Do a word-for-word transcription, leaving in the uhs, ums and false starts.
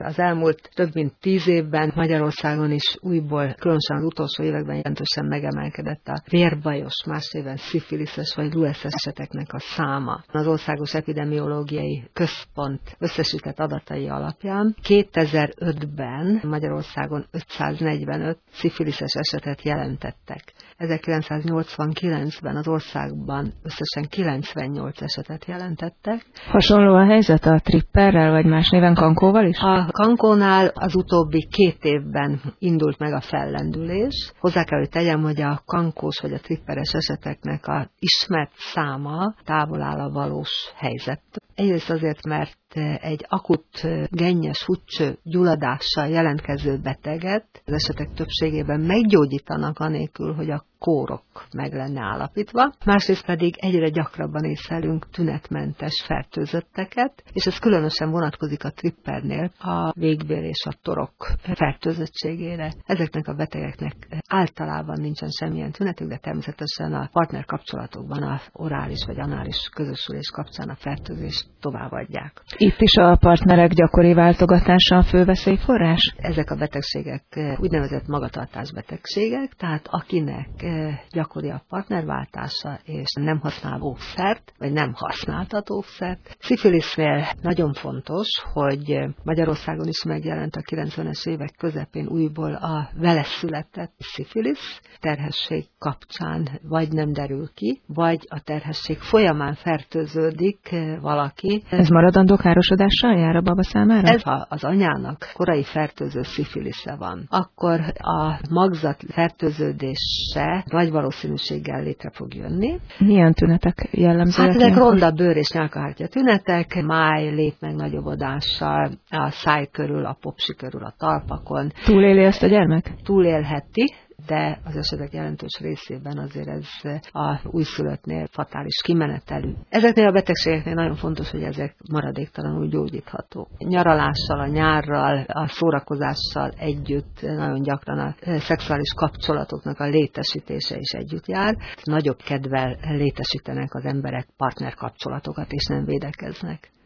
Az elmúlt több mint tíz évben Magyarországon is újból, különösen az utolsó években jelentősen megemelkedett a vérbajos, más néven szifiliszes vagy lueszes eseteknek a száma. Az Országos Epidemiológiai Központ összesített adatai alapján kétezer-ötben Magyarországon ötszáznegyvenöt szifiliszes esetet jelentettek. ezerkilencszáznyolcvankilencben az országban összesen kilencvennyolc esetet jelentettek. Hasonló a helyzet a tripperrel, vagy más néven kankóval is? A kankónál az utóbbi két évben indult meg a fellendülés. Hozzá kell, hogy tegyem, hogy a kankós vagy a tripperes eseteknek a ismert száma távol áll a valós helyzettől. Egyrészt azért, mert egy akut gennyes húgycső gyulladással jelentkező beteget az esetek többségében meggyógyítanak anélkül, hogy a kórok meg lenne állapítva. Másrészt pedig egyre gyakrabban észlelünk tünetmentes fertőzötteket, és ez különösen vonatkozik a trippernél a végbél és a torok fertőzöttségére. Ezeknek a betegeknek általában nincsen semmilyen tünetük, de természetesen a partnerkapcsolatokban a orális vagy anális közösülés kapcsán a fertőzést továbbadják. Itt is a partnerek gyakori váltogatása a fő veszélyforrás? Ezek a betegségek úgynevezett magatartás betegségek, tehát akinek gyakori a partnerváltása, és nem használ óvszert, vagy nem használtat óvszert. Szifilisznél nagyon fontos, hogy Magyarországon is megjelent a kilencvenes évek közepén újból a vele született szifilisz. Terhesség kapcsán vagy nem derül ki, vagy a terhesség folyamán fertőződik valaki. Ez maradandó károsodással jár a baba számára? Ez, ha az anyának korai fertőző szifilisze van, akkor a magzat fertőződése nagy valószínűséggel létre fog jönni. Milyen tünetek jellemzőek? Hát ezek ronda bőr és nyálkahártya tünetek, máj lép meg nagyobbodással, a száj körül, a popsi körül, a talpakon. Túléli ezt a gyermek? Túlélheti, de az esetek jelentős részében azért ez a újszülöttnél fatális kimenetelű. Ezeknél a betegségeknél nagyon fontos, hogy ezek maradéktalanul gyógyíthatók. Nyaralással, a nyárral, a szórakozással együtt nagyon gyakran a szexuális kapcsolatoknak a létesítése is együtt jár. Nagyobb kedvel létesítenek az emberek partnerkapcsolatokat, és nem védekeznek.